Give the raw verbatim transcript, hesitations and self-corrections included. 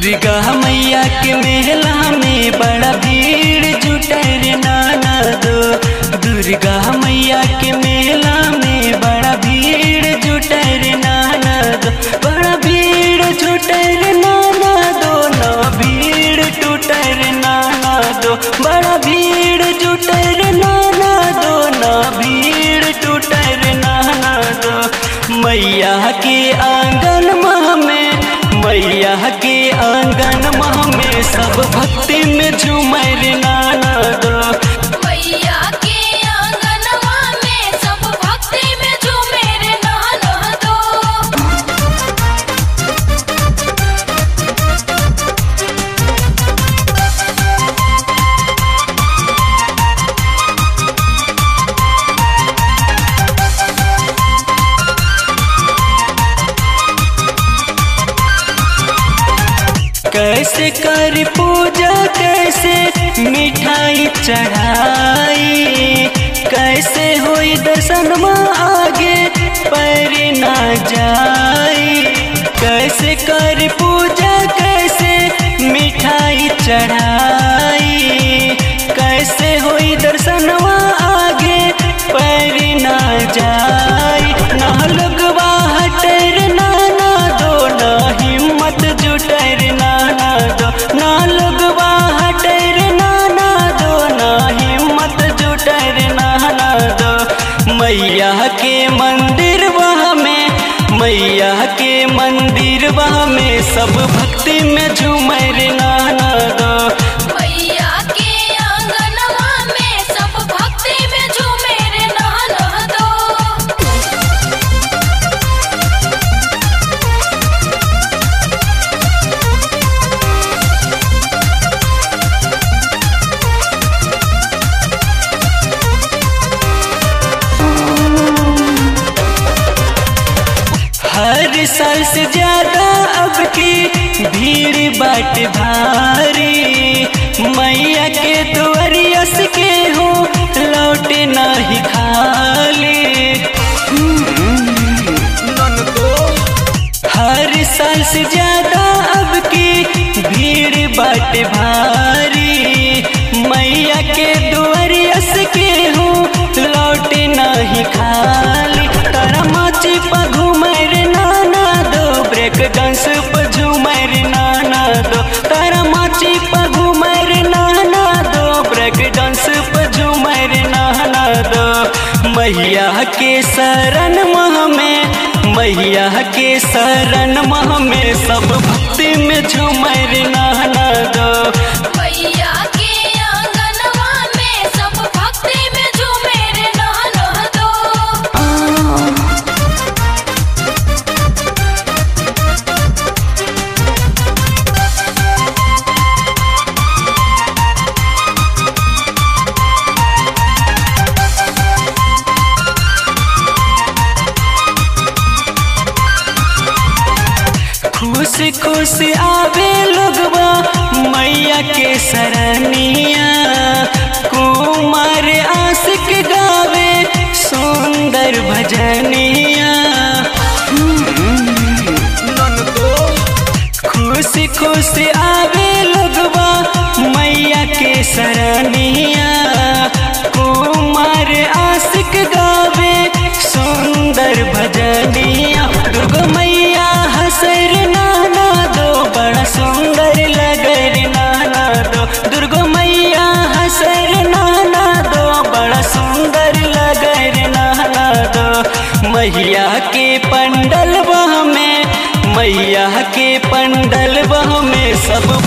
दुर्गा मैया के मेला में बड़ा भीड़ जुटे रे नाना दो। दुर्गा मैया के मेला में बड़ा भीड़ जुटे रे नाना दो। बड़ा भीड़ जुटे रे नाना दो, ना भीड़ टूटे रे नाना दो। बड़ा भीड़ जुटे रे नाना दो, ना भीड़ टूटे रे नाना दो। मैया के आंगन में मैया के आंगन में सब भक्ति में झूमे रे नाना दो। मैया के आंगन में सब भक्ति में झूमे रे नाना दो। कैसे कर पूजा, कैसे मिठाई चढ़ाई, कैसे होई दर्शन में आगे पर ना जाई। कैसे कर पूजा, कैसे मिठाई चढ़ाई, कैसे होई दर्शन में आगे पर ना जाई। ना लगवा हटर नाना दो, ना हिम्मत जुटर नाना दो। ना लगवा हटर नाना दो, ना हिम्मत जुटर नाना दो। मैया के मंदिर वहाँ में मैया के मंदिर वहाँ में सब भक्ति में झूमर नाना दो। मैया के आंगन में सब भक्ति में झूमे रे नाना दो। हर साल से ज्यादा अब की भीड़ बाट भारी। मैया के दुआरियस के हो लौटे नहीं खाली। हर साल से ज्यादा अब की भीड़ बाट भारी। मैया के दुआरियस के हो लौटे नहीं खाली। तारा माची पा घूमर नाना दो, ब्रेक डांस पर झूमर नाना दो। तारा माची पा घूमर नाना दो, ब्रेक डांस पर झूमर नाना दो। मैया के शरण मह में मैया के शरण मह में सब भक्ति में झूमर नाना दो। मैया के आंगन में सब भक्ति में झूमे रे नाना दो। खुश खुश आवे लोगवा मैया के सरनिया। कुमार आशिक गावे सुंदर भजनिया। खुश खुश आवे लोगवा मैया के सरनिया। कुमार आशिक गावे सुंदर भजनिया। दुर्गा मैया हसर नाना दो, बड़ा सुंदर लगर नाना दो। दुर्गा मैया हसर नाना दो, बड़ा सुंदर लगर नाना दो। मैया के पंडल वह में मैया के पंडल वह में सब